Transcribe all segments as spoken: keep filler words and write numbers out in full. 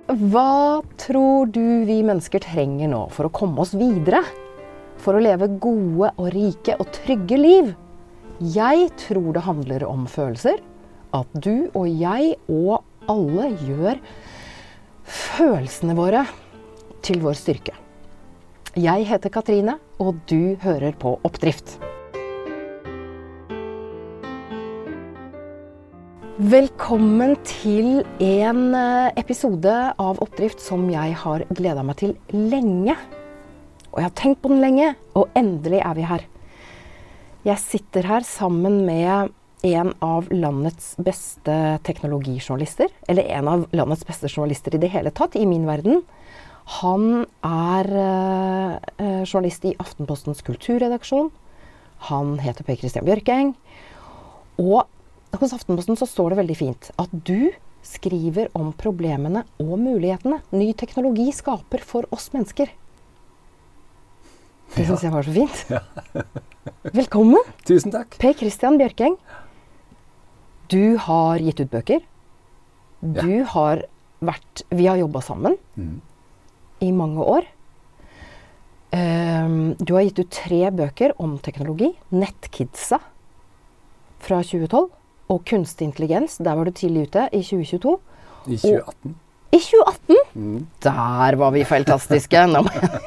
Hva tror du vi mennesker trenger nå for å komme oss videre? For å leve gode og rike og trygge liv? Jeg tror det handler om følelser. At du og jeg og alle gjør følelsene våre til vår styrke. Jeg heter Katrine, og du hører på Oppdrift. Velkommen til en episode av Oppdrift som jeg har gledet meg til lenge. Og jeg har tenkt på den lenge, og endelig er vi her. Jeg sitter her sammen med en av landets beste teknologijournalister, eller en av landets beste journalister i det hele tatt, i min verden. Han er uh, journalist i Aftenpostens kulturredaksjon. Han heter Per Christian Bjørkeng. Og hos Aftenposten så står det veldig fint at du skriver om problemene og mulighetene ny teknologi skaper for oss mennesker. Det synes jeg var så fint. Ja. Velkommen. Tusen takk. Per Christian Bjørkeng. Du har gitt ut bøker. Du ja. har vært, vi har jobbet sammen mm. i mange år. Um, du har gitt ut tre bøker om teknologi. Nettkidsa fra tjue tolv. Og kunstig intelligens, der var du tidlig ute i tjue tjueto. I tjue atten. Og, I tjue atten? Mm. Der var vi fantastiske. Nå,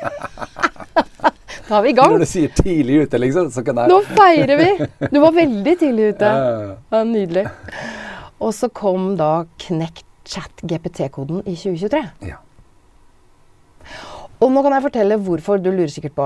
da er vi i gang. Når du sier tidlig ute, liksom, så kan jeg... Nå feirer vi. Du var veldig tidlig ute. Ja, ja, nydelig. Og så kom da knekt chat-G P T-koden i tjue tjuetre. Ja. Og nå kan jeg fortelle hvorfor, du lurer sikkert på,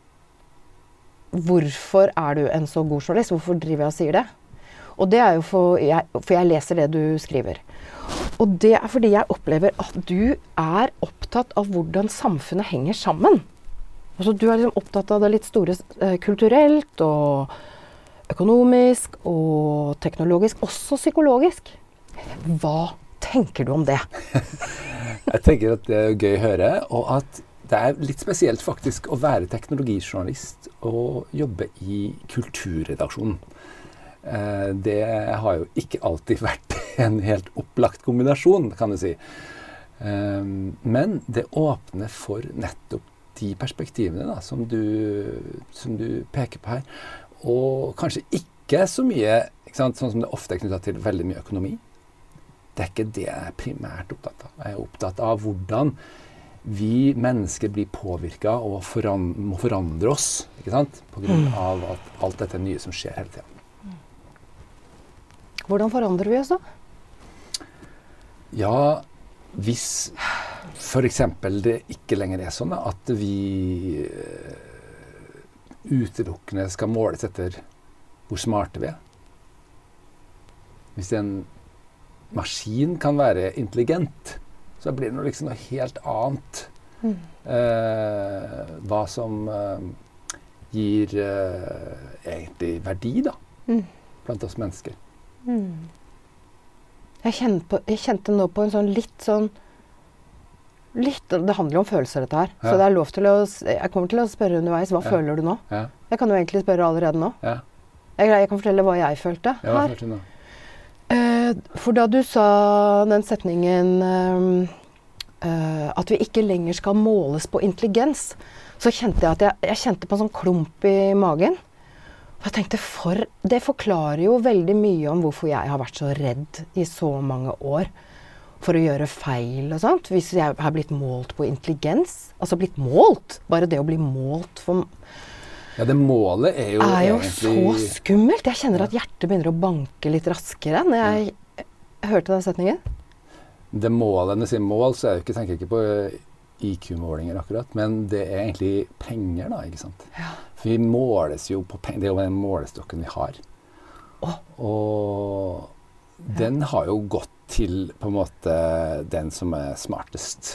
hvorfor er du en så god journalist? Hvorfor driver jeg og sier det? Og det er jo for jeg, for jeg leser det du skriver. Og det er fordi jeg opplever at du er opptatt av hvordan samfunnet henger sammen. Altså du er liksom opptatt av det litt store eh, kulturelt og økonomisk og teknologisk, også psykologisk. Hva tenker du om det? Jeg tenker at det er gøy å høre, og at det er litt spesielt faktisk å være teknologijournalist og jobbe i kulturredaksjonen. Det har jo ikke alltid vært en helt opplagt kombinasjon, kan du si. Men det åpner for nettopp de perspektivene da, som, du, som du peker på her. Og kanskje ikke så mye, ikke sant, sånn som det ofte er knyttet til veldig mye økonomi. Det er ikke det jeg er primært opptatt av. Jeg er opptatt av hvordan vi mennesker blir påvirket og foran, må forandre oss, ikke sant? På grunn av at alt dette nye som skjer hele tiden. Hvordan forandrer vi oss da? Ja, hvis for eksempel det ikke lenger er sånn at vi utelukkende skal måles etter hvor smarte vi er. Hvis en maskin kan være intelligent, så blir det noe, liksom noe helt annet. Mm. Eh, hva som eh, gir eh, egentlig verdi da, mm. blant oss mennesker. Mm. Jeg, kjente på, jeg kjente nå på en sånn litt sånn litt, det handler jo om følelser dette her, ja. Så det er lov til å jeg kommer til å spørre underveis, hva ja. føler du nå? Ja. Jeg kan jo egentlig spørre allerede nå. Ja. Jeg, jeg kan fortelle hva jeg følte ja, her. Følte uh, for da du sa den setningen uh, uh, at vi ikke lenger skal måles på intelligens, så kjente jeg at jeg, jeg kjente på en sånn klump i magen. Jeg tenkte, for, det forklarer jo veldig mye om hvorfor jeg har vært så redd i så mange år for å gjøre feil og sånt. Hvis jeg har blitt målt på intelligens, altså blitt målt, bare det å bli målt for... Ja, det målet er jo er jo egentlig... så skummelt. Jeg kjenner at hjertet begynner å banke litt raskere når jeg ja. hørte den setningen. Det målet, når jeg sier mål, så er jeg ikke, tenker jeg ikke på I Q-målinger akkurat, men det er egentlig penger da, ikke sant? Ja. For vi måles jo på penger, det er jo den målestokken vi har. Oh. Og den ja. har jo gått til på en måte den som er smartest.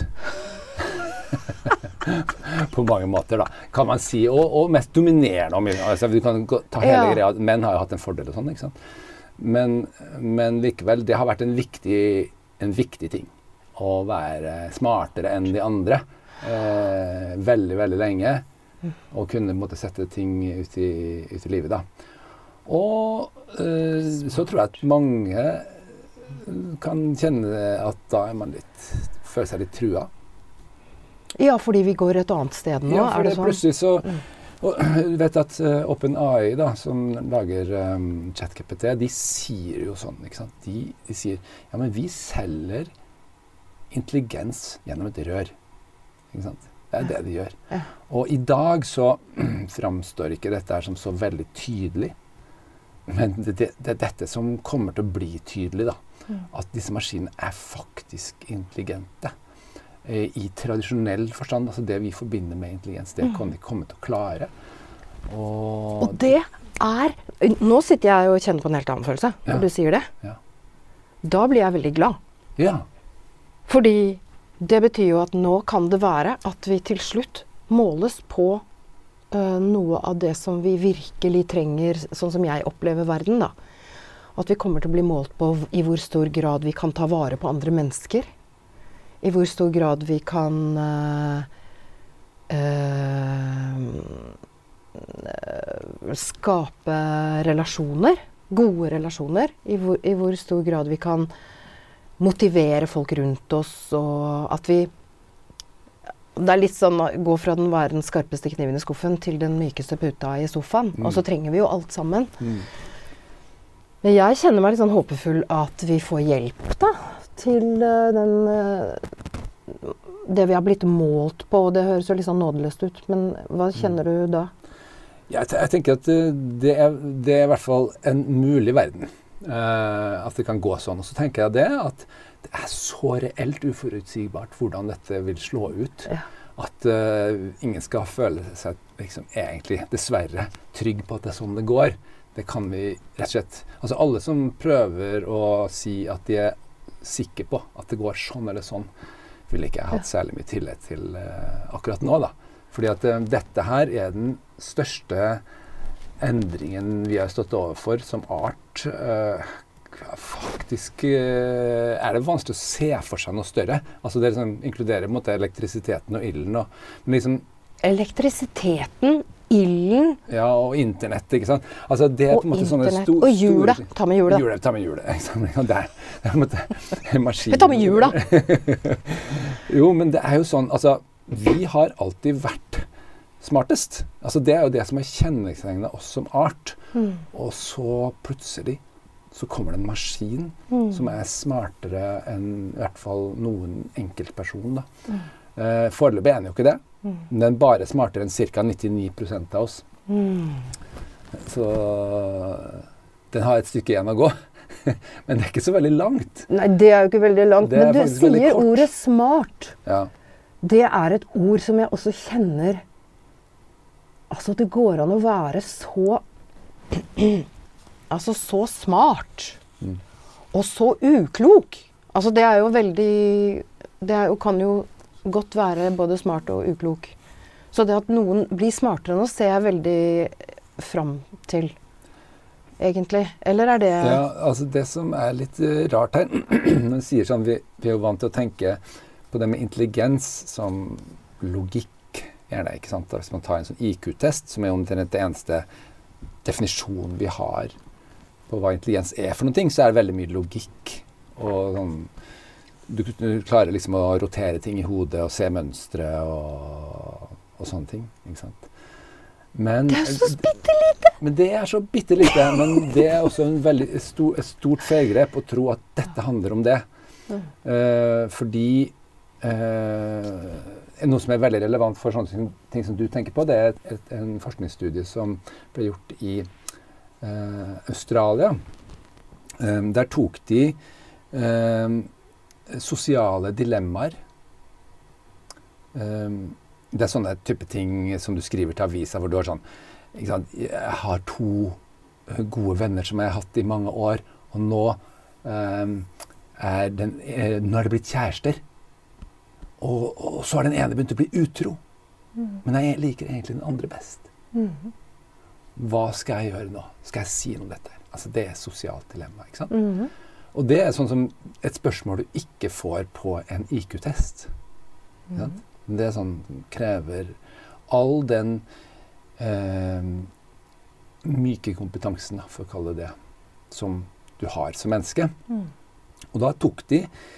På mange måter da, kan man si, og, og mest dominerende. Altså, vi kan ta hele ja. greia, menn har jo hatt en fordel og sånn, ikke sant? Men, men likevel, det har vært en viktig, en viktig ting. Å være smartere enn de andre. Eh, veldig, veldig lenge. Og kunne måtte sette ting ut i, ut i livet da. Og eh, så tror jeg at mange kan kjenne at da er man litt føler seg litt trua. Ja, fordi vi går et annet sted nå, Ja, for er det det sånn? plutselig så og, du vet at uh, OpenAI da, som lager um, ChatGPT, de sier jo sånn, ikke sant? De, de sier, ja, men vi selger intelligens gjennom et rør. Ikke sant? Det er det de gjør. Ja. Og i dag så framstår ikke dette her som så veldig tydelig. Men det, det, det er dette som kommer til å bli tydelig, da. Mm. At disse maskinene er faktisk intelligente. Eh, I tradisjonell forstand, altså det vi forbinder med intelligens, det mm. kan de komme til å klare. Og, og det er... Nå sitter jeg og kjenner på en helt annen følelse, når ja. du sier det. Ja. Da blir jeg veldig glad. Ja. Fordi det betyr jo at nå kan det være at vi til slutt måles på uh, noe av det som vi virkelig trenger, sånn som jeg opplever verden, da. At vi kommer til å bli målt på i hvor stor grad vi kan ta vare på andre mennesker. I hvor stor grad vi kan uh, uh, skape relasjoner, gode relasjoner. I hvor, i hvor stor grad vi kan motivere folk rundt oss, og at vi det er litt sånn å gå fra den være den skarpeste kniven i skuffen til den mykeste puta i sofaen. Mm. Og så trenger vi jo alt sammen. Mm. Men jeg kjenner meg litt sånn håpefull at vi får hjelp da, til uh, den uh, det vi har blitt målt på, og det høres jo litt sånn nådeløst ut, men hva kjenner du da? Ja, jeg, jeg tenker at uh, det, er, det er i hvert fall en mulig verden. Uh, at det kan gå sånn. Og så tenker jeg det at det er så reelt uforutsigbart hvordan dette vil slå ut. Ja. At uh, ingen skal føle seg liksom, egentlig dessverre trygg på at det er sånn det går. Det kan vi rett og slett... Altså alle som prøver å si at de er sikre på at det går sånn eller sånn, vil ikke ha hatt særlig mye tillit til uh, akkurat nå, da. Fordi at uh, dette her er den største endringen vi har stått overfor som art. Uh, faktisk uh, er det vanskelig å se for seg noe større. Altså det liksom, inkluderer på en måte elektrisiteten og ilden. Og, men liksom, elektrisiteten, ilden ja, og internett, ikke sant? Altså det er på en måte sånne store... Og hjulet. Ta med hjulet. Hjulet, ta med hjulet. Ikke det er, det er på en måte maskin. Ta med hjulet. Jo, men det er jo sånn, altså, vi har alltid vært smartest. Altså det er jo det som er kjennetegnet oss som art. Mm. Og så plutselig så kommer det en maskin mm. som er smartere enn i hvert fall noen enkeltperson. Da. Mm. Eh, foreløpig er den jo ikke det. Mm. Den er bare smartere enn ca. nittini prosent av oss. Mm. Så den har et stykke igjen å gå. Men det er ikke så veldig langt. Nei, det er jo ikke veldig langt. Men du sier ordet smart. Ja. Det er et ord som jeg også kjenner. Altså, det går an å være så altså, så smart mm. og så uklok. Altså, det er jo veldig det er jo, kan jo godt være både smart og uklok. Så det at noen blir smartere nå, ser jeg veldig fram til, egentlig. Eller er det... Ja, altså det som er litt uh, rart her, når vi sier sånn, vi, vi er jo vant til å tenke på det med intelligens som logikk. Gjerne, ikke sant? Hvis man tar en sånn I Q-test, som er omtrent det eneste definisjonen vi har på hva intelligens er for noe, så er det veldig mye logikk. Og sånn, du, du klarer liksom å rotere ting i hodet og se mønstre og, og sånne ting. Ikke sant? Men, det er så bittelite! Men det er så bittelite. Men det er også en veldig stor, et stort feilgrep å tro at dette handler om det. Mm. Uh, fordi uh, noe som er veldig relevant for sånne ting som du tenker på, det er et, et, en forskningsstudie som ble gjort i uh, Australia. Um, der tok de um, sosiale dilemmaer. Um, det er sånne type ting som du skriver til avisa, hvor du har sånn, ikke sant, jeg har to gode venner som jeg har hatt i mange år, og nå, um, er, den, er, nå er det blitt kjærester. Og, og så har den ene begynt å bli utro. Mm. Men jeg liker egentlig den andre best. Mm. Hva skal jeg gjøre nå? Skal jeg si noe om dette? Altså, det er sosialt dilemma, ikke sant? Mm. Og det er sånn som et spørsmål du ikke får på en I Q-test. Ikke sant? Mm. Det er sånn, krever all den eh, myke kompetansen, for å kalle det det, som du har som menneske. Mm. Og da tok de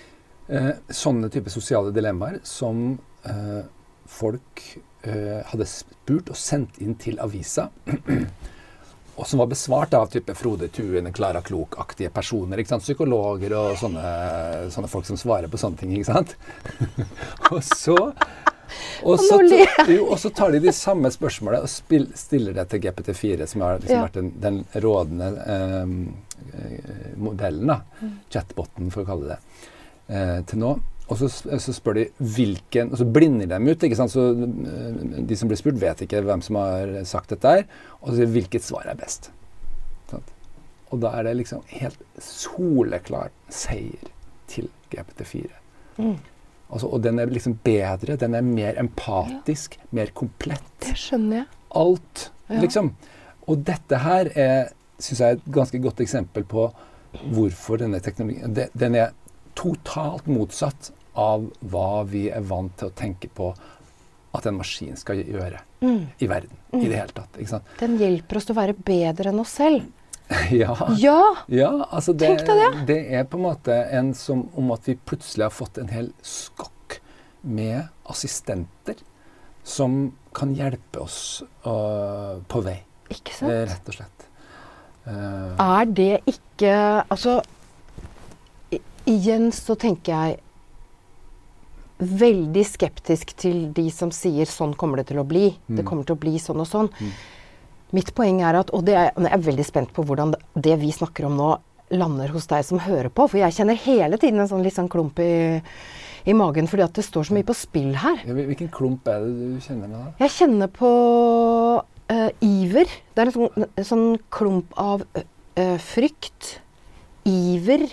eh, sånne type sosiale dilemmaer som eh, folk eh, hadde spurt og sendt inn til avisa, og som var besvart av type Frode Tuen, Klara Klok-aktige personer, ikke sant? Psykologer og sånne, sånne folk som svarer på sånne ting, ikke sant? og så og så, jo, og så tar de de samme spørsmålene og spill, stiller det til G P T fire, som har liksom ja. vært den, den rådende eh, modellen, da. Mm. Chatboten, for å kalle det, eh, til nå. Og så, så spør de hvilken, og så blinder de dem ut, ikke sant? Så uh, de som blir spurt vet ikke hvem som har sagt dette her, og så sier hvilket svar er best. Sant? Og da er det liksom helt soleklar seier til G P T fire. Mm. Altså, og den er liksom bedre, den er mer empatisk, ja. mer komplett. Det skjønner jeg. Alt, ja. liksom. Og dette her er, synes jeg, et ganske godt eksempel på hvorfor denne teknologien, det, den er totalt motsatt av hva vi er vant til å tenke på at en maskin skal gjøre mm. i verden, mm. i det hele tatt. Ikke sant? Den hjelper oss til å være bedre enn oss selv. ja. Ja, ja altså det, tenk deg det. Det er på en måte en som om at vi plutselig har fått en hel skokk med assistenter som kan hjelpe oss uh, på vei. Ikke sant? Uh, rett og slett. Uh, er det ikke, altså, i, igjen så tenker jeg veldig skeptisk til de som sier sånn kommer det til å bli. Mm. Det kommer til å bli sånn og sånn. Mm. Mitt poeng er at, og det er, jeg er veldig spent på hvordan det, det vi snakker om nå lander hos deg som hører på, for jeg kjenner hele tiden en sånn litt sånn klump i, i magen, fordi at det står så mye på spill her. Ja, hvilken klump er det du kjenner med da? Jeg kjenner på uh, iver. Det er en sånn, en sånn klump av uh, frykt, iver,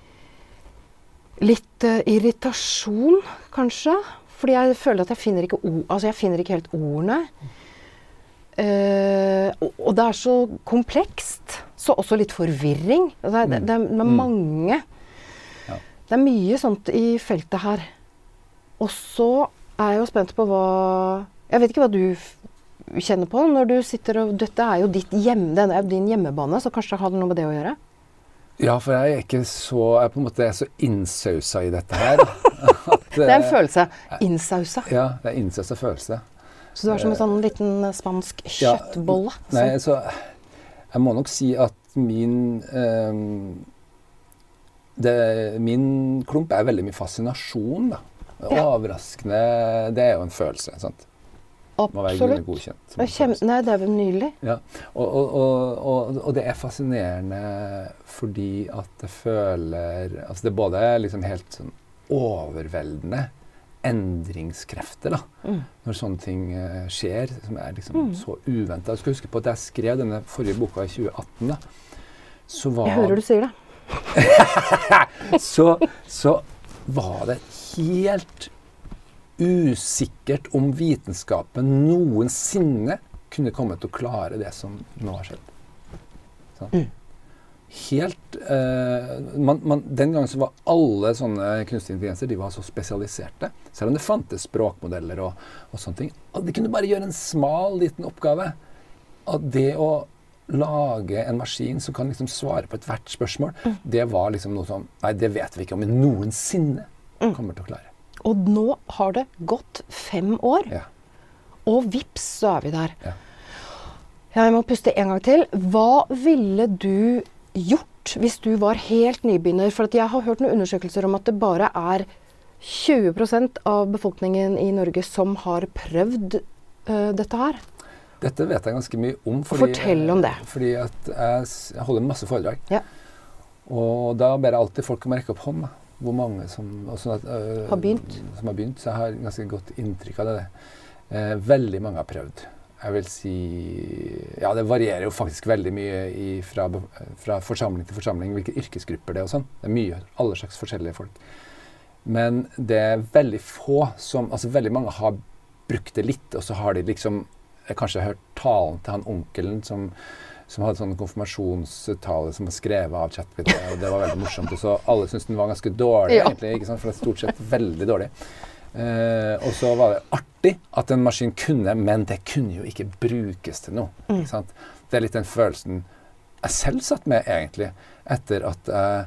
litt uh, irritasjon, kanskje. Fordi jeg føler at jeg finner ikke, ord, altså jeg finner ikke helt ordene. Uh, og, og det er så komplekst. Så også litt forvirring. Det er, det, det er, det er mange. Ja. Det er mye sånt i feltet her. Og så er jeg jo spent på hva... Jeg vet ikke hva du f- kjenner på når du sitter og... Dette er jo ditt hjem, det er din hjemmebane, så kanskje det har noe med det å gjøre? Ja, for jeg er ikke så, jeg på en måte er så innsausa i dette her. At, det er en følelse. Innsausa. Ja, det er innsausa følelse. Så du er som en sånn liten spansk kjøttbolle? Ja, nei, så jeg må nok si at min, um, det, min klump er veldig mye fascinasjon, da. Ja. Overraskende, det er jo en følelse, sant? Absolutt. Det kjem, nei, det er vel nydelig. Ja, og, og, og, og, og det er fascinerende fordi at det føler, altså det er både liksom helt sånn overveldende endringskrefter da, mm. når sånne ting uh, skjer, som er liksom mm. så uventet. Jeg skal huske på at jeg skrev denne forrige boka i tjue atten da, så var... Jeg hører du sier det. så, så var det helt usikkert om vitenskapen noensinne kunne komme til å klare det som nå har skjedd. Sånn. Mm. Helt eh, man, man, den gangen så var alle sånne kunstige intelligenser, de var så spesialiserte, selv om det fantes språkmodeller og, og sånne ting. Og de kunne bare gjøre en smal liten oppgave. At det å lage en maskin som kan liksom svare på et hvert spørsmål, mm. det var liksom noe som, nei, det vet vi ikke om vi noensinne kommer til å klare. Og nå har det gått fem år, ja. og vips, så er vi der. Ja. Jeg må puste en gang til. Hva ville du gjort hvis du var helt nybegynner? For at jeg har hørt noen undersøkelser om at det bare er tjue prosent av befolkningen i Norge som har prøvd uh, dette her. Dette vet jeg ganske mye om. Fordi, Fortell om det. Fordi at jeg, jeg holder masse foredrag. Ja. Og da ber jeg alltid folk om å rekke opp hånd, da. Hvor mange som, også, uh, har begynt. som har begynt, så jeg har ganske godt inntrykk av det. Uh, veldig mange har prøvd. Jeg vil si, ja, det varierer jo faktisk veldig mye i, fra, fra forsamling til forsamling, hvilke yrkesgrupper det er og sånn. Det er mye, alle slags forskjellige folk. Men det er veldig få som, altså veldig mange har brukt det litt, og så har de liksom, jeg kanskje hørt talen til han onkelen som, som hadde sånn konfirmasjonstale som var skrevet av ChatGPT, og det var veldig morsomt. Og så alle syntes den var ganske dårlig, ja. egentlig, ikke sant? For det er stort sett veldig dårlig. Eh, og så var det artig at en maskin kunne, men det kunne jo ikke brukes til noe. Mm. Ikke sant? Det er litt den følelsen jeg selv satt med, egentlig, etter at jeg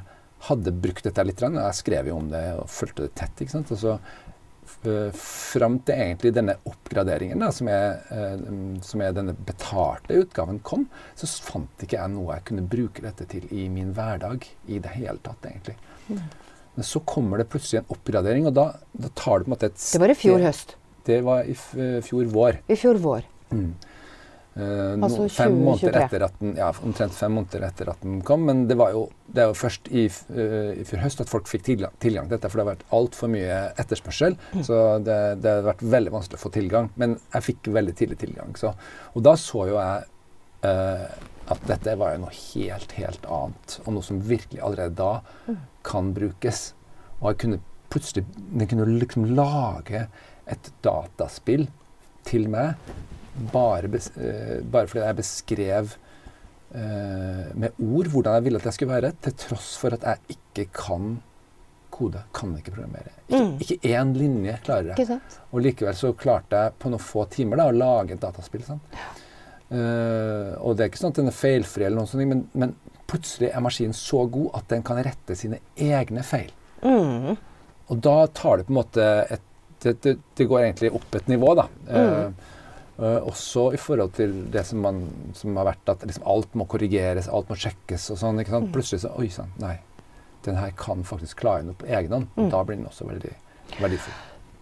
hadde brukt dette litt, og jeg skrev jo om det og fulgte det tett, ikke sant? Og så uh, frem til egentlig denne oppgraderingen da, som, er, uh, som er denne betalte utgaven kom, så fant ikke jeg noe jeg kunne bruke dette til i min hverdag i det hele tatt, egentlig. Mm. Men så kommer det plutselig en oppgradering, og da, da tar det på en måte et sted. Det var i fjor høst? Det var i f fjor vår. I fjor vår. Mm. Uh, altså no, fem måneder etter at den, ja, omtrent fem måneder etter at den kom, men det var jo, det var først i, uh, i fjor høst at folk fikk tilgang, tilgang til dette, for det har vært alt for mye etterspørsel, mm. så det, det har vært veldig vanskelig å få tilgang, men jeg fikk veldig tidlig tilgang. Så, og da så jo jeg uh, at dette var jo noe helt, helt annet, og noe som virkelig allerede da mm. kan brukes. Og jeg kunne plutselig, den kunne liksom lage et dataspill til meg, bare, bes, uh, bare fordi jeg beskrev uh, med ord hvordan jeg ville at jeg skulle være, til tross for at jeg ikke kan kode, kan ikke programmere. Ikke, mm. ikke én linje klarer jeg. Og likevel så klarte jeg på noen få timer da, å lage et dataspill. Sånn. Uh, og det er ikke sånn at den er feilfri eller noe sånt, men, men plutselig er maskinen så god at den kan rette sine egne feil. Mm. Og da tar det på en måte et, det, det, det går egentlig opp et nivå da. Mm. Uh, uh, også i forhold til det som, man, som har vært at liksom alt må korrigeres, alt må sjekkes og sånn, ikke sant? Mm. Plutselig så, oi sånn, nei, den her kan faktisk klare noe på egen hånd. Mm. Da blir den også veldig verdifull.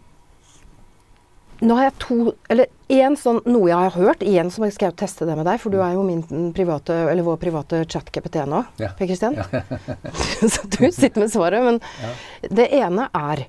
Nå har jeg to, eller en sånn, noe jeg har hørt, igjen som jeg skal teste det med deg, for du er jo min private, eller vår private chat-G P T nå, ja. Per Kristian. Ja. Så du sitter med svaret, men ja. Det ene er,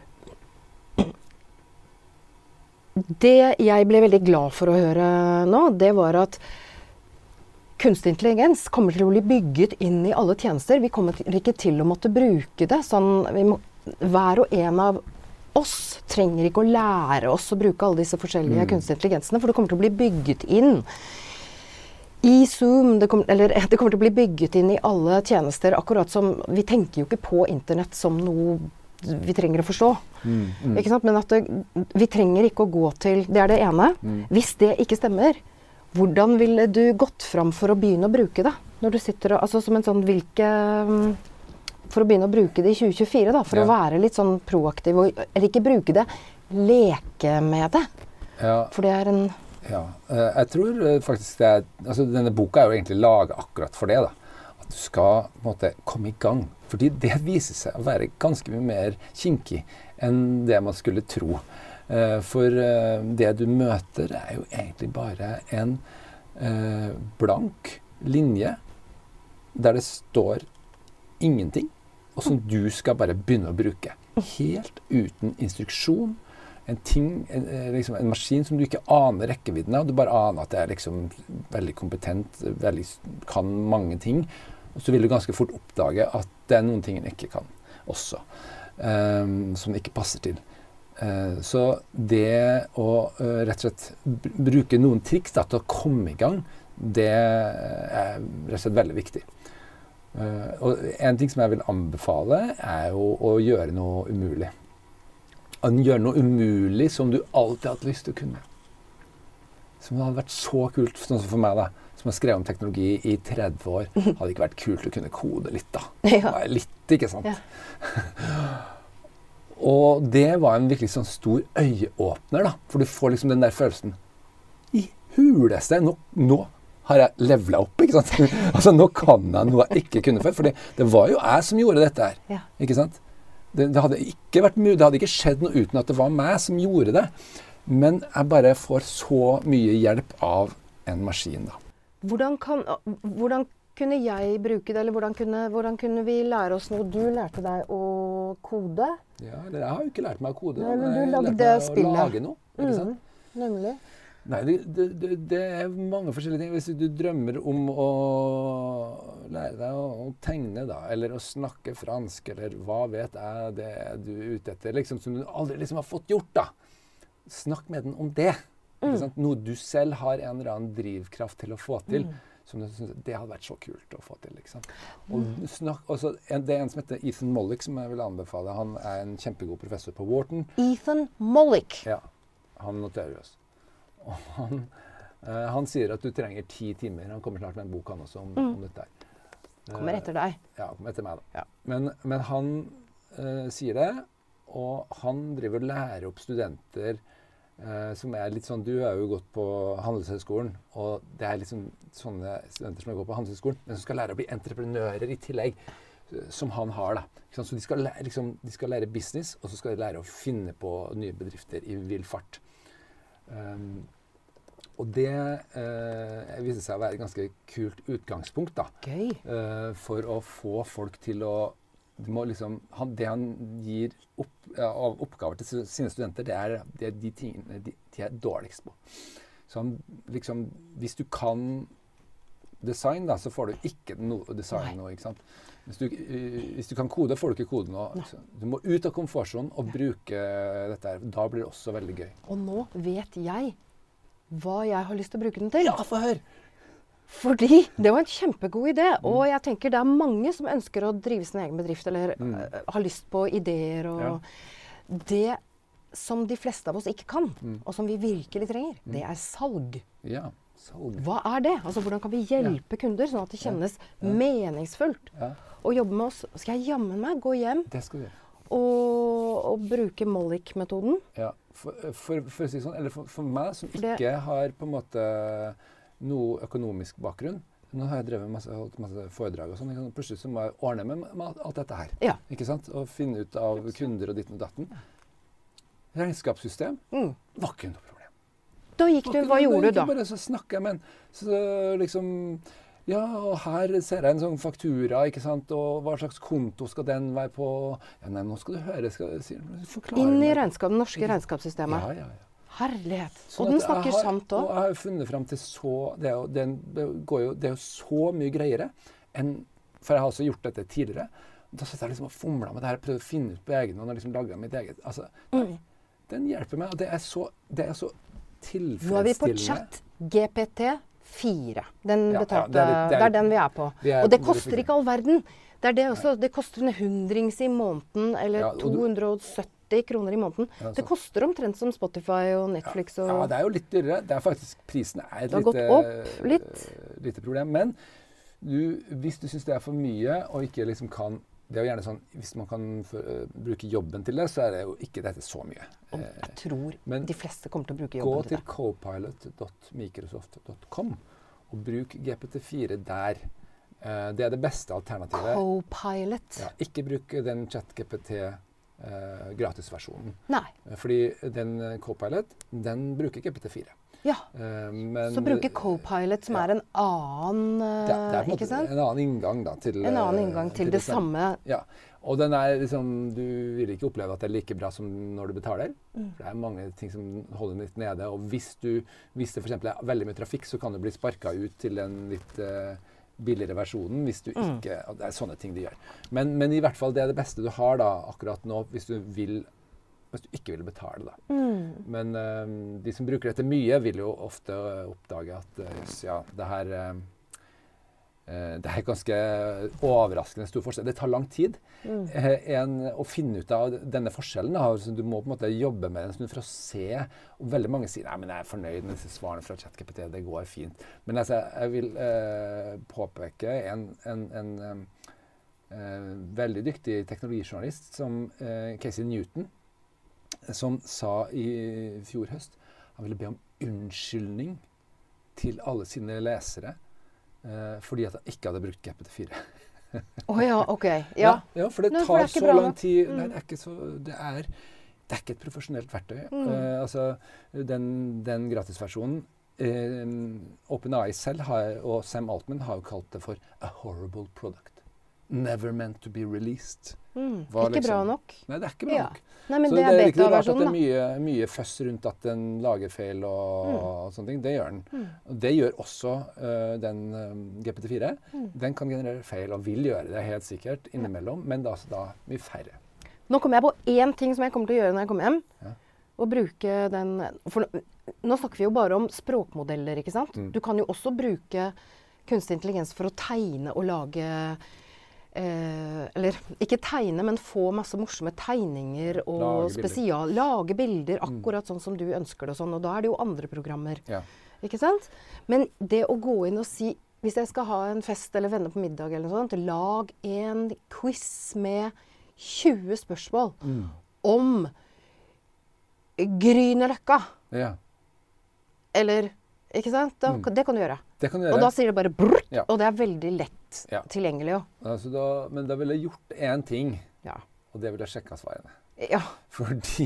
det jeg ble veldig glad for å høre nå, det var at kunstig intelligens kommer til å bli bygget inn i alle tjenester. Vi kommer ikke til å måtte bruke det, sånn, vi må, hver og en av oss trenger ikke å lære oss å bruke alle disse forskjellige mm. kunstige intelligensene, for det kommer til å bli bygget inn i Zoom, det kommer, eller det kommer til å bli bygget inn i alle tjenester, akkurat som vi tenker jo ikke på internett som noe vi trenger å forstå. Mm. Mm. Ikke sant? Men at det, vi trenger ikke å gå til, det er det ene. Mm. Hvis det ikke stemmer, hvordan ville du gått fram for å begynne å bruke det? Når du sitter og, altså som en sånn, hvilke... For å begynne å bruke det i tjue tjuefire, da, for ja. Å være litt sånn proaktiv, og, eller ikke bruke det, leke med det. Ja. For det er en... Ja, uh, jeg tror uh, faktisk det er, altså denne boka er jo egentlig laget akkurat for det da. At du skal på en måte komme i gang. Fordi det viser seg å være ganske mye mer kinkig enn det man skulle tro. Uh, for uh, det du møter er jo egentlig bare en uh, blank linje der det står ingenting, og som du skal bare begynne å bruke. Helt uten instruksjon. En ting, en, liksom en maskin som du ikke aner rekkevidden av. Du bare aner at det er liksom veldig kompetent, veldig, kan mange ting. Og så vil du ganske fort oppdage at det er noen ting den ikke kan også. Um, som det ikke passer til. Uh, så det å uh, rett og slett bruke noen triks da, til å komme i gang, det er rett og slett veldig viktig. Uh, og en ting som jeg vil anbefale er jo å gjøre noe umulig. Å gjøre noe umulig som du alltid har hatt lyst til å kunne. Som hadde vært så kult, sånn som for meg da, som har skrevet om teknologi i tretti år, hadde ikke vært kult å kunne kode litt da. Ja. Litt, ikke sant? Ja. Og det var en virkelig sånn stor øyeåpner da, for du får liksom den der følelsen, i huleste, nå, nå har jeg levelet opp, ikke sant? Altså, nå kan jeg noe jeg ikke kunne før, for det var jo jeg som gjorde dette her, ja. Ikke sant? Det, det hadde ikke vært mulig, det hadde ikke skjedd noe uten at det var meg som gjorde det, men jeg bare får så mye hjelp av en maskin da. Hvordan, kan, hvordan kunne jeg bruke det, eller hvordan kunne, hvordan kunne vi lære oss noe? Du lærte deg å kode? Ja, eller jeg har jo ikke lært meg å kode, Nei, men du jeg lagde lærte meg spillet. Å lage noe, ikke sant? Mm, nemlig. Nei, det, det, det, det er mange forskjellige ting. Hvis du drømmer om å lære deg å, å tegne da, eller å snakke fransk, eller hva vet jeg det du er ute etter, liksom, som du aldri liksom har fått gjort da. Snakk med den om det. Ikke sant? Noe du selv har en eller annen drivkraft til å få til, mm. som du synes, det hadde vært så kult å få til. Liksom. Og snakk, også, en, det er en som heter Ethan Mollick, som jeg vil anbefale. Han er en kjempegod professor på Wharton. Ethan Mollick? Ja, han noterer oss. Og han, uh, han sier at du trenger ti timer. Han kommer snart med en bok han også om, mm. om dette her. Kommer etter deg. Ja, kommer etter meg da. Ja. Men, men han uh, sier det, og han driver og lærer opp studenter uh, som er litt sånn, du har jo gått på Handelshøyskolen, og det er liksom sånne studenter som har gått på Handelshøyskolen, men som skal lære å bli entreprenører i tillegg, uh, som han har da. Så de skal, lære, liksom, de skal lære business, og så skal de lære å finne på nye bedrifter i vill fart. Um, og det uh, viser seg å være et ganske kult utgangspunkt da. Gøy. Uh, for å få folk til å de må liksom, han, det han gir opp, ja, av oppgaver til sine studenter, det er, det er de tingene de, de er dårligst på. Så han, liksom, hvis du kan design, da, så får du ikke noe design nå, ikke sant? Hvis du, uh, hvis du kan kode, får du ikke kode nå. Du må ut av komfortsonen og bruke dette her. Da blir det også veldig gøy. Og nå vet jeg hva jeg har lyst til å bruke den til. Ja, få høre! Fordi det var en kjempegod idé, mm. og jeg tenker det er mange som ønsker å drive sin egen bedrift, eller mm. uh, har lyst på ideer, og ja. Det som de fleste av oss ikke kan, mm. og som vi virkelig trenger, mm. det er salg. Ja, salg. Hva er det? Altså, hvordan kan vi hjelpe ja. kunder, sånn at det kjennes ja. meningsfullt ja. å jobbe med oss? Skal jeg jammen meg gå hjem det skal du gjøre. Og, og bruke Mollik-metoden? Ja, for, for, for å si sånn, eller for, for meg som ikke det, har på en måte noe økonomisk bakgrunn. Nå har jeg drevet masse, holdt masse foredrag og sånn. Plutselig så må jeg ordne med, med alt dette her. Ja. Ikke sant? Og finne ut av kunder og ditten og datten. Regnskapssystem mm. var ikke noe problem. Da gikk du, hva gjorde du da? Bare så snakker jeg med en, så liksom, ja, og her ser jeg en sånn faktura, ikke sant? Og hva slags konto skal den være på? Ja, nei, nå skal du høre, skal jeg si, forklare inn i meg. regnskap, det norske regnskapssystemet. Ja, ja, ja. Herlighet. Sånn og den snakker har, sant også. Og jeg har jo funnet frem til så, det er jo, det, det går jo, det er jo så mye greiere enn, for jeg har også gjort dette tidligere. Da satt jeg liksom og fomlet med det her, prøvde å finne ut på egen hånd og liksom laget mitt eget. Altså, nei, mm. den hjelper meg, og det er så, det er så tilfredsstillende. Nå er vi på chat G P T fire. Den ja, betalte, ja, det, er litt, det, er, det er den vi er på. Vi er, og det koster ikke all verden. Det er det også, det koster en hundrings i måneden, eller ja, to hundre og sytti kroner i måneden. Ja, det koster omtrent som Spotify og Netflix. Og ja, ja, det er jo litt dyrere. Det er faktisk, prisen er et det har lite, gått opp litt. lite problem. Men du, hvis du synes det er for mye, og ikke liksom kan, det er jo gjerne sånn, hvis man kan for, uh, bruke jobben til det, så er det jo ikke dette så mye. Og jeg tror Men de fleste kommer til å bruke jobben til det. Gå til copilot dot microsoft dot com og bruk G P T fire der. Uh, det er det beste alternativet. Copilot. Ja, ikke bruk den ChatGPT uh, gratisversjonen. Nei. Fordi den uh, Copilot, den bruker G P T fire. Ja, uh, men, så bruker Copilot, som ja. er en annen, uh, det, det er ikke sant? En annen inngang da, til, en annen inngang til, til det, det samme. Ja, og den er liksom, du vil ikke oppleve at det er like bra som når du betaler. Mm. For det er mange ting som holder litt nede, og hvis, du, hvis det for eksempel er veldig mye trafikk, så kan du bli sparket ut til en litt uh, billigere versjonen, hvis du ikke, mm. det er sånne ting de gjør. Men, men i hvert fall det er det beste du har da, akkurat nå, hvis du vil, hvis du ikke vil betale da. Mm. Men um, de som bruker dette mye vil jo ofte uh, oppdage at uh, ja, det her uh, uh, det er ganske overraskende stor forskjell. Det tar lang tid mm. uh, en, å finne ut av denne forskjellen. Da. Så du må på en måte jobbe med den for å se. Og veldig mange sier, nei, men jeg er fornøyd med disse svarene fra ChatGPT, det går fint. Men altså, jeg vil uh, påpeke en, en, en um, uh, veldig dyktig teknologijournalist som uh, Casey Newton, som sa i fjor høst, han ville be om unnskyldning til alle sine lesere, eh, fordi at han ikke hadde brukt G P T fire. Åh oh, ja, ok. Ja. Ja, ja, for det Nå, tar for det så lang tid. Mm. Nei, det er ikke så, det er, det er ikke et profesjonelt verktøy. Mm. Eh, altså, den, den gratisversjonen, eh, OpenAI selv har, og Sam Altman har jo kalt det for a horrible product. Never meant to be released. Mm. Ikke liksom, bra nok. Nei, det er ikke bra ja. nok. Nei, men så det det er er ikke rart at det beta-versjonen, er mye, mye føss rundt at den lager feil og, mm. og sånne ting. Det gjør den. Mm. Og det gjør også uh, den um, G P T fire. Mm. Den kan generere feil og vil gjøre det helt sikkert innimellom, ja. Men da, altså, da mye færre. Nå kommer jeg på én ting som jeg kommer til å gjøre når jeg kommer hjem. Ja. Og bruke den, for nå, nå snakker vi jo bare om språkmodeller, ikke sant? Mm. Du kan jo også bruke kunstig intelligens for å tegne og lage Eh, eller ikke tegne, men få masse morsomme tegninger og lage spesial, bilder. lage bilder akkurat mm. sånn som du ønsker det og sånn, og da er det jo andre programmer, ja. ikke sant? Men det å gå inn og si, hvis jeg skal ha en fest eller venner på middag eller noe sånt, lag en quiz med tjue spørsmål Mm. om Grünerløkka. Ja, Eller, ikke sant? Da, Mm. Det kan du gjøre. det kan du gjøre. Og da sier det bare brrrt, Ja. og det er veldig lett Ja. tilgjengelig jo. Altså da, men da ville jeg gjort én ting, Ja. og det ville jeg sjekka svarene. Ja. Fordi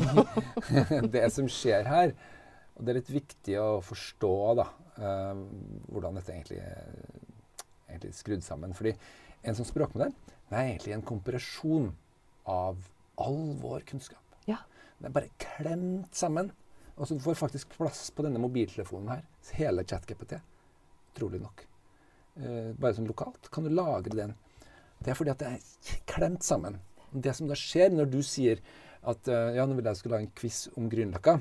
det som skjer her, og det er litt viktig å forstå da, eh, hvordan dette egentlig er, egentlig er skrudd sammen. Fordi en som språkmodell, det er egentlig en kompresjon av all vår kunnskap. Ja. Det er bare klemt sammen. Og så du får faktisk plass på denne mobiltelefonen her. Hele ChatGPT. Trolig nok. Eh, bare sånn lokalt kan du lagre den. Det er fordi at det er klemt sammen. Det som da skjer når du sier at eh, ja, nå vil jeg skal lage en quiz om Grünerløkka,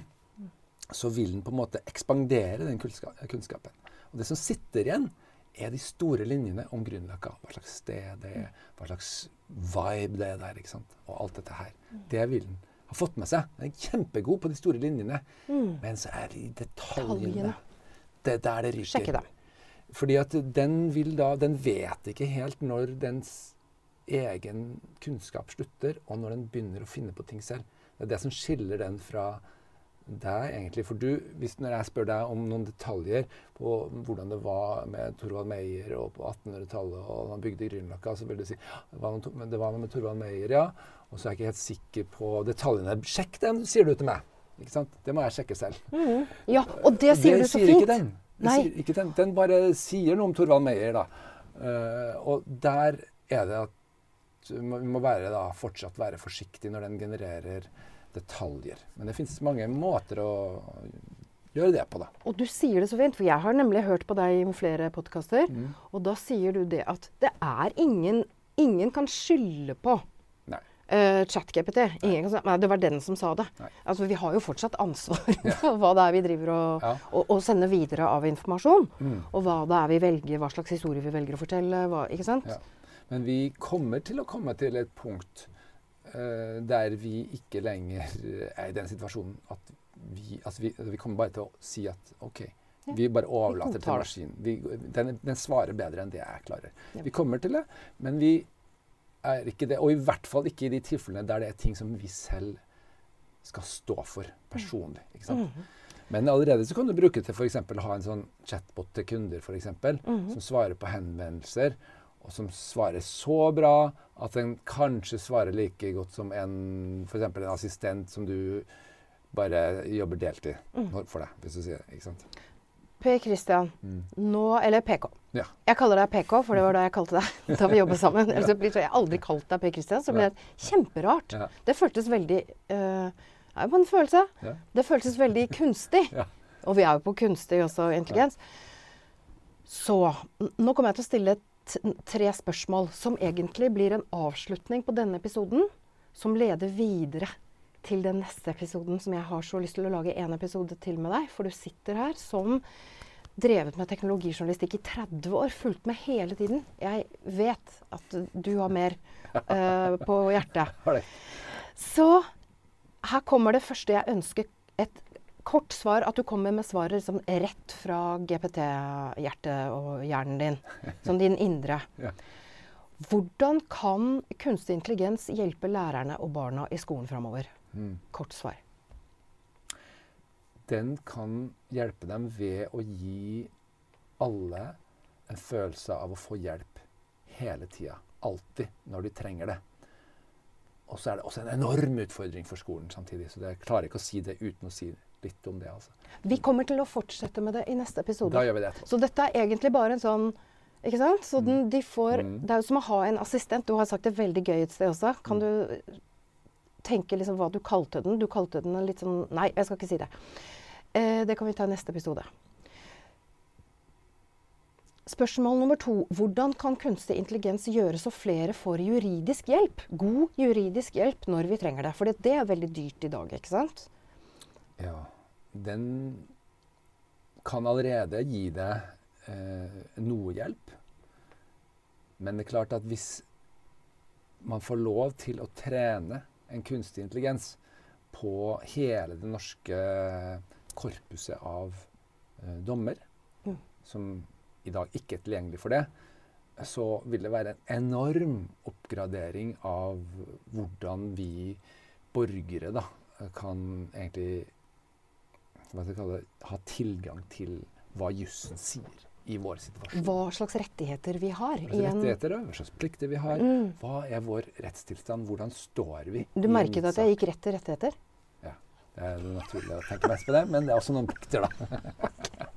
så vil den på en måte ekspandere den kunnska- kunnskapen. Og det som sitter igjen, er de store linjene om Grünerløkka. Hva slags sted det er, hva slags vibe det er der, ikke sant? Og alt dette her. Det vil den ha fått med seg. Den er kjempegod på de store linjene, Mm. men så er det i detaljene. Detaljene. Det er der det ryker. Sjekke dem. Fordi at den vil da, den vet ikke helt når dens egen kunnskap slutter, og når den begynner å finne på ting selv. Det er det som skiller den fra deg egentlig. For du, hvis når jeg spør deg om noen detaljer på hvordan det var med Torvald Meyer og på attenhundretallet, og man bygde Grünerløkka, så vil du si det var noe, men det var noe med Torvald Meyer, ja. Og så er jeg ikke helt sikker på detaljene. Sjekk den, sier du til meg. Ikke sant? Det må jeg sjekke selv. Mm. Ja, og det sier du så sier fint. Ikke den. Det Nei. sier ikke den. Den bare sier noe om Torvald Meyer, da. Uh, og der er det at vi må, vi må være, da, fortsatt være forsiktig når den genererer detaljer. Men det finnes mange måter å gjøre det på, da. Og du sier det så fint, for jeg har nemlig hørt på deg i flere podcaster, Mm. og da sier du det at det er ingen, ingen kan skylde på Nei. uh, ChatGPT. Ingen kan si, nei, det var den som sa det. Nei. Altså, vi har jo fortsatt ansvar for hva det er vi driver og, Ja. og, og sender videre av informasjon. Mm. Og hva det er vi velger, hva slags historie vi velger å fortelle, hva, ikke sant? Ja. Men vi kommer til å komme til et punkt uh, der vi ikke lenger er i den situasjonen at vi, altså vi, vi kommer bare til å si at ok, Ja. vi bare overlater Vi til godtar det. maskinen. Vi, den, den svarer bedre enn det jeg klarer. Ja. Vi kommer til det, men vi er ikke det, og i hvert fall ikke i de tilfellene der det er ting som vi selv skal stå for personlig. Ikke sant? Mhm. Men allerede så kan du bruke det til for eksempel å ha en sånn chatbot til kunder, for eksempel, Mhm. som svarer på henvendelser, og som svarer så bra at den kanskje svarer like godt som en, for eksempel en assistent som du bare jobber deltid Mm. for deg, hvis du sier det, ikke sant? Per Christian, Mm. nå, eller P K. Ja. Jeg kaller deg P K, for det var da jeg kalte deg da vi jobbet sammen. Ellers så blir det, jeg har aldri kalt deg Per Christian, så ble det kjemperart. Ja. Det føltes veldig uh, Det er jo en følelse. Ja. Det føltes veldig kunstig. Ja. Og vi er jo på kunstig også intelligens. Så n- nå kommer jeg til å stille t tre spørsmål som egentlig blir en avslutning på denne episoden, som leder videre til den neste episoden, som jeg har så lyst til å lage en episode til med deg. For du sitter her som drevet med teknologijournalistikk i tretti år, fulgt med hele tiden. Jeg vet at du har mer uh, på hjertet. Har det. Så her kommer det første jeg ønsker, et kort svar, at du kommer med svaret liksom rett fra G P T-hjertet og hjernen din, som din indre. Ja. Hvordan kan kunstig intelligens hjelpe lærerne og barna i skolen fremover? Mm. Kort svar. Den kan hjelpe dem ved å gi alle en følelse av å få hjelp hele tida. Alltid når de trenger det. Og så er det også en enorm utfordring for skolen samtidig. Så jeg klarer ikke å si det uten å si litt om det. Altså. Vi kommer til å fortsette med det i neste episode. Da gjør vi det etterpå. Så dette er egentlig bare en sånn, ikke sant? Så den, de får, Mm. det er jo som å ha en assistent. Du har sagt det veldig gøy et sted også. Kan du tenke liksom hva du kalte den? Du kalte den en litt sånn, nei, jeg skal ikke si det. Eh, det kan vi ta i neste episode. Spørsmål nummer to. Hvordan kan kunstig intelligens gjøre så flere får juridisk hjelp? God juridisk hjelp når vi trenger det. For det er veldig dyrt i dag, ikke sant? Ja, den kan allerede gi deg eh, noe hjelp. Men det er klart at hvis man får lov til å trene en kunstig intelligens på hele det norske korpuset av eh, dommer, Mm. som i dag ikke er tilgjengelig for det, så vil det være en enorm oppgradering av hvordan vi borgere da, kan egentlig hva skal jeg kalle det, ha tilgang til hva jussen sier i vår situasjon. Hva slags rettigheter vi har. Hva slags rettigheter, hva slags plikter vi har. Mm. Hva er vår rettstilstand? Hvordan står vi? Du merket at jeg gikk rett til rettigheter? Ja, det er naturlig å tenke mest på det, men det er også noen plikter da.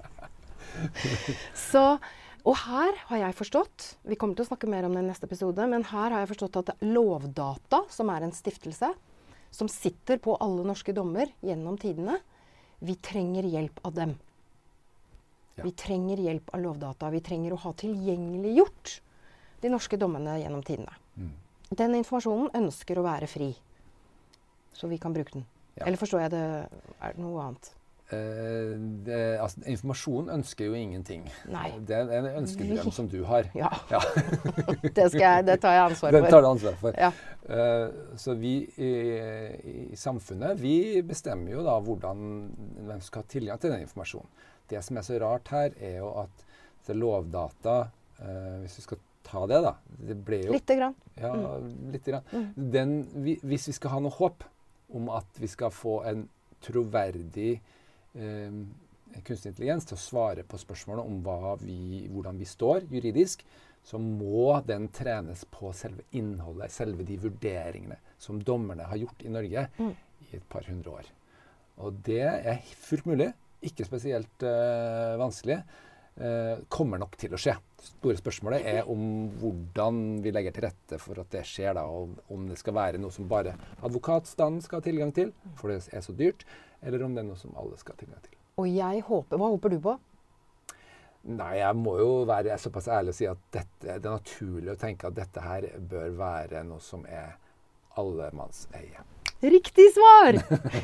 Så, og her har jeg forstått, vi kommer til å snakke mer om det i neste episode, men her har jeg forstått at Lovdata, som er en stiftelse, som sitter på alle norske dommer gjennom tidene, vi trenger hjelp av dem. Ja. Vi trenger hjelp av Lovdata. Vi trenger å ha tilgjengeliggjort de norske dommene gjennom tidene. Mm. Den informasjonen ønsker å være fri, så vi kan bruke den. Ja. Eller forstår jeg det, er det noe annet? Eh, det, altså, informasjon ønsker jo ingenting. Nei. Det er en ønskedrøm som du har. Ja. Ja. det, skal jeg, det tar jeg ansvar for. Det tar du ansvar for. Ja. Uh, så vi i, i samfunnet, vi bestemmer jo da hvordan, hvem som skal ha tilgang til den informasjonen. Det som er så rart her er jo at det Lovdata, uh, hvis vi skal ta det da, det ble jo... Litte grann. Ja, mm. litte grann. Mm. Den, vi, hvis vi skal ha noe håp om at vi skal få en troverdig uh, kunstig intelligens til å svare på spørsmålet om hva vi, hvordan vi står juridisk, så må den trenes på selve innholdet, selve de vurderingene som dommerne har gjort i Norge mm. i et par hundre år. Og det er fullt mulig, ikke spesielt uh, vanskelig, uh, kommer nok til å skje. Store spørsmålet er om hvordan vi legger til rette for at det skjer, da, og om det skal være noe som bare advokatstanden skal ha tilgang til, for det er så dyrt, eller om det er noe som alle skal ha tilgang til. Og jeg håper, hva håper du på? Nei, jeg må jo være såpass ærlig og si at dette, det er naturlig å tenke at dette her bør være noe som er allemanns eie. Riktig svar!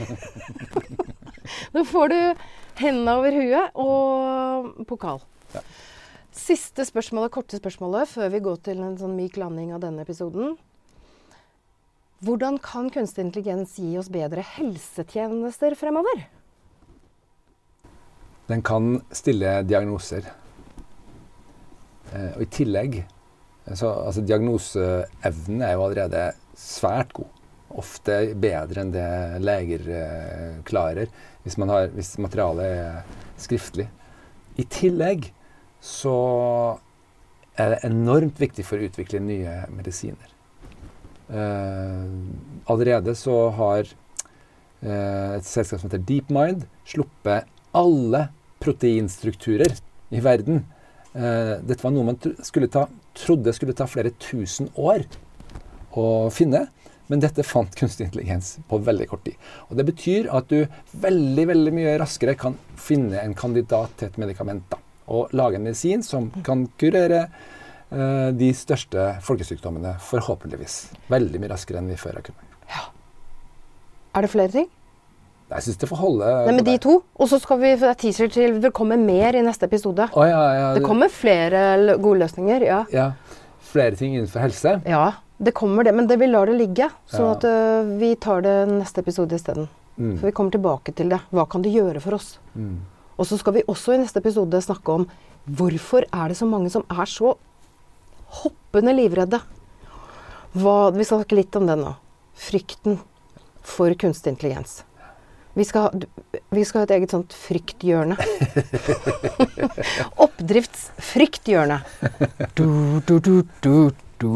Nå får du hendene over huet og pokal. Ja. Siste spørsmålet, korte spørsmålet, før vi går til en sånn myk landing av denne episoden. Hvordan kan kunstig intelligens gi oss bedre helsetjenester fremover? Den kan stille diagnoser. Eh, og i tillegg, så, altså diagnoseevnen er jo allerede svært god. Ofte bedre enn det leger eh, klarer, hvis, man har, hvis materialet er skriftlig. I tillegg så er det enormt viktig for å utvikle nye medisiner. Eh, allerede så har eh, et selskap som heter DeepMind sluppet alle proteinstrukturer i verden. Uh, dette var noe man tro- skulle ta, trodde skulle ta flere tusen år å finne, men dette fant kunstig intelligens på veldig kort tid. Og det betyr at du veldig, veldig mye raskere kan finne en kandidat til et medikament da, og lage en medisin som kan kurere uh, de største folkesykdommene, forhåpentligvis. Veldig mye raskere enn vi før har kunnet. Ja. Er det flere ting? Jeg synes det får holde. Nei, med de to. Og så skal vi få deg teaser til det kommer mer i neste episode. Oh, ja, ja, det, det kommer flere l- gode løsninger, ja. Ja, flere ting innenfor helse. Ja, det kommer det, men det vi lar det ligge. Sånn ja. at uh, vi tar det neste episode i stedet. Mm. For vi kommer tilbake til det. Hva kan det gjøre for oss? Mm. Og så skal vi også i neste episode snakke om hvorfor er det så mange som er så hoppende livredde. Hva, vi skal snakke litt om det nå. Frykten for kunstig intelligens. Vi skal, vi skal ha et eget sånt frykthjørne. Oppdriftsfrykthjørne. Du, du, du, du, du.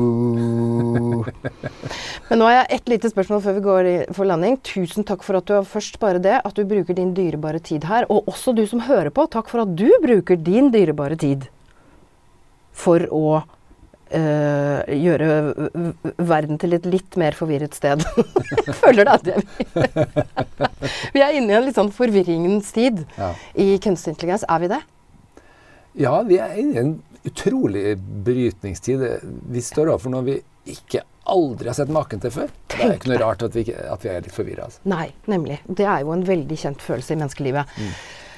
Men nå har jeg et lite spørsmål før vi går i, for landing. Tusen takk for at du har først bare det, at du bruker din dyrebare tid her. Og også du som hører på, takk for at du bruker din dyrebare tid for å Uh, gjøre verden til et litt mer forvirret sted. Føler det at jeg Vi er inne i en litt sånn forvirringens tid ja. I kunstig intelligens. Er vi det? Ja, vi er inne i en utrolig brytningstid. Vi står overfor noe vi ikke aldri har sett maken til før. Det er ikke noe rart at vi, ikke, at vi er litt forvirret. Altså. Nei, nemlig. Det er jo en veldig kjent følelse i menneskelivet. Mm.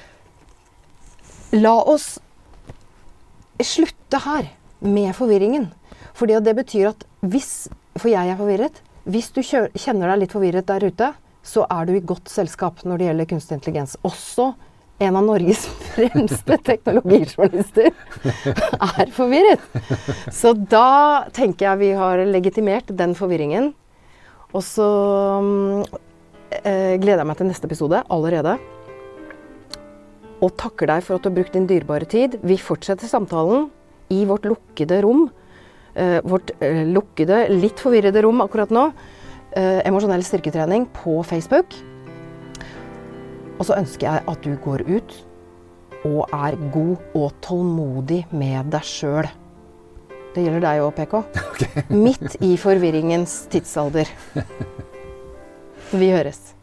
La oss slutte her med forvirringen. Fordi det betyr at hvis, for jeg er forvirret, hvis du kjø, kjenner deg litt forvirret der ute, så er du i godt selskap når det gjelder kunstig intelligens. Også en av Norges fremste teknologijournalister, er forvirret. Så da tenker jeg vi har legitimert den forvirringen. Og så eh, gleder jeg meg til neste episode allerede. Og takker deg for at du har brukt din dyrebare tid. Vi fortsetter samtalen i vårt lukkede rom. Eh, vårt eh, lukkede, litt forvirrede rom akkurat nå. Eh, emosjonell styrketrening på Facebook. Og så ønsker jeg at du går ut og er god og tålmodig med deg selv. Det gjelder deg også, P K. Okay. Midt i forvirringens tidsalder. Vi høres.